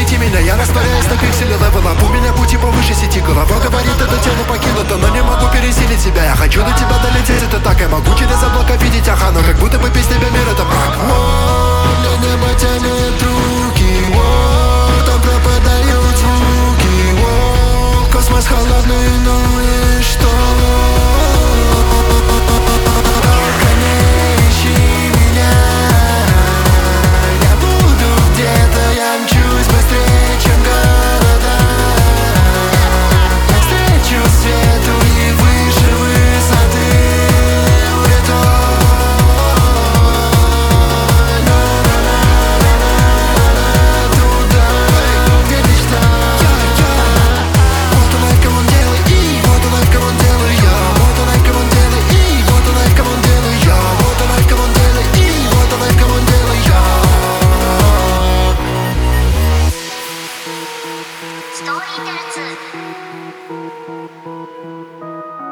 найти меня. Я растворяюсь на пикселе левела. У меня пути повыше сети. Голова говорит, это тело покинуто, но не могу пересилить себя. Я хочу до тебя долететь, это так. Я могу через облако видеть ага, но как будто бы без тебя мир это брак. Мне небо тянет руки, там пропадают звуки. Космос холодный, ну и что? Только не ищи меня. Я буду где-то, я мчусь быстрее, чем города. Навстречу свету и выше высоты улетай. Туда, где мечта. Вот она, кому он делает, и вот она, кому он делает я. Вот она, кому он делает, и вот она, кому он делает я. Вот она, кому он делает, и вот она, кому он делает я. ストーリーテル2